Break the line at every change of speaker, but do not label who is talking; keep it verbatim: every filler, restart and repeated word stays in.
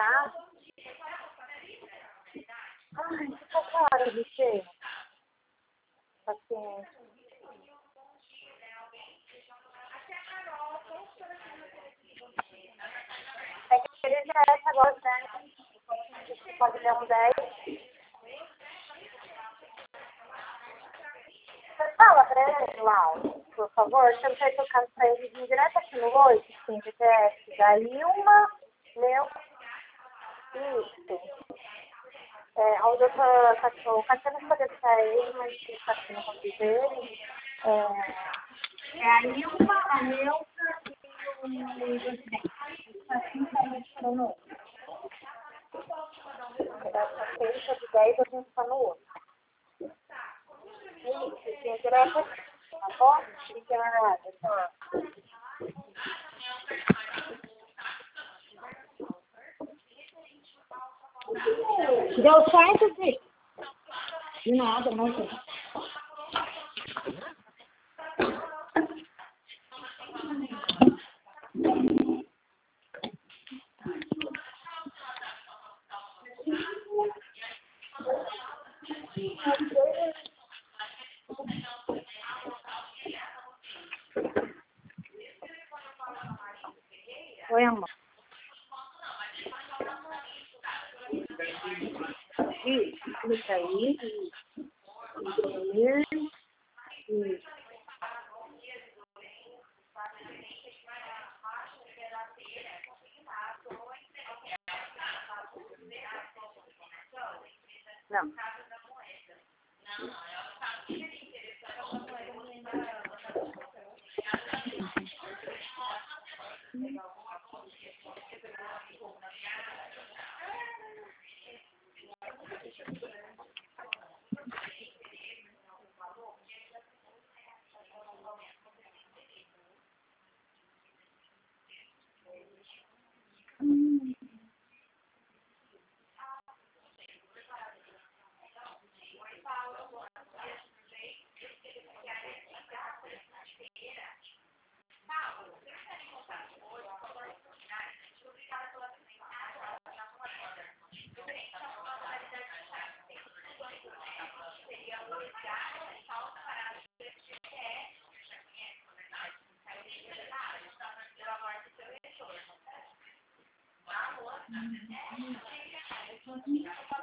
tá? Ai, fica claro, bicho. Paciência. É que ele já é essa agora, né? Você pode ler um dez. Você fala pra ele, Lau, por favor, você não vai tocar pra ele vir direto aqui no oito, sim, G P S. Daí uma, meu, isso. É, a outra, o Cassiano pode deixar ele, mas ele está aqui no convite dele. É, é a Nilma, a Neuza e o presidente. Está assim, está no outro. Essa feita de dez, a gente está no outro. Isso, gente, era tá bom? Obrigada, tá. Deu certo, Zi? De nada, não sei. Oi, amor. Isso, clica aí. Imprimir. Isso. Não. Hum. Hum.